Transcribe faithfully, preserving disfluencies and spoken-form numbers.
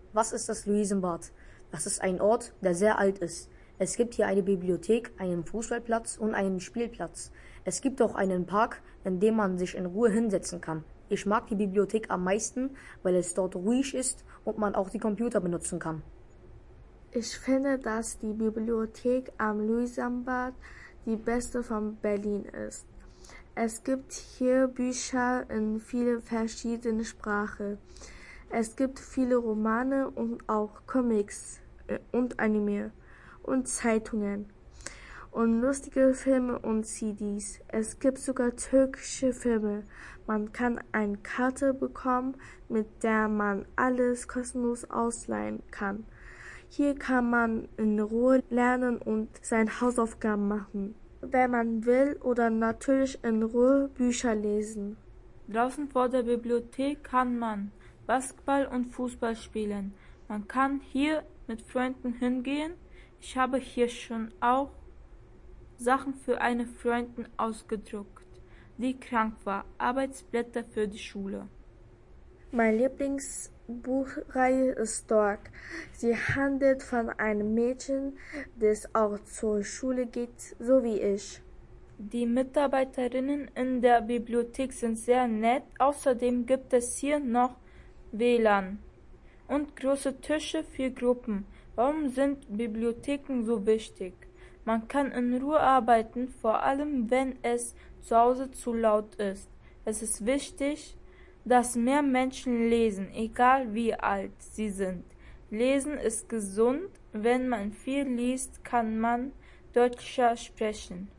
Was ist das Luisenbad? Das ist ein Ort, der sehr alt ist. Es gibt hier eine Bibliothek, einen Fußballplatz und einen Spielplatz. Es gibt auch einen Park, in dem man sich in Ruhe hinsetzen kann. Ich mag die Bibliothek am meisten, weil es dort ruhig ist und man auch die Computer benutzen kann. Ich finde, dass die Bibliothek am Luisenbad die beste von Berlin ist. Es gibt hier Bücher in vielen verschiedenen Sprachen. Es gibt viele Romane und auch Comics und Anime und Zeitungen und lustige Filme und C Ds. Es gibt sogar türkische Filme. Man kann eine Karte bekommen, mit der man alles kostenlos ausleihen kann. Hier kann man in Ruhe lernen und seine Hausaufgaben machen, wenn man will, oder natürlich in Ruhe Bücher lesen. Draußen vor der Bibliothek kann man Basketball und Fußball spielen. Man kann hier mit Freunden hingehen. Ich habe hier schon auch Sachen für eine Freundin ausgedruckt, die krank war, Arbeitsblätter für die Schule. Meine Lieblingsbuchreihe ist Stork. Sie handelt von einem Mädchen, das auch zur Schule geht, so wie ich. Die Mitarbeiterinnen in der Bibliothek sind sehr nett. Außerdem gibt es hier noch W L A N und große Tische für Gruppen. Warum sind Bibliotheken so wichtig? Man kann in Ruhe arbeiten, vor allem wenn es zu Hause zu laut ist. Es ist wichtig, dass mehr Menschen lesen, egal wie alt sie sind. Lesen ist gesund. Wenn man viel liest, kann man deutlicher sprechen.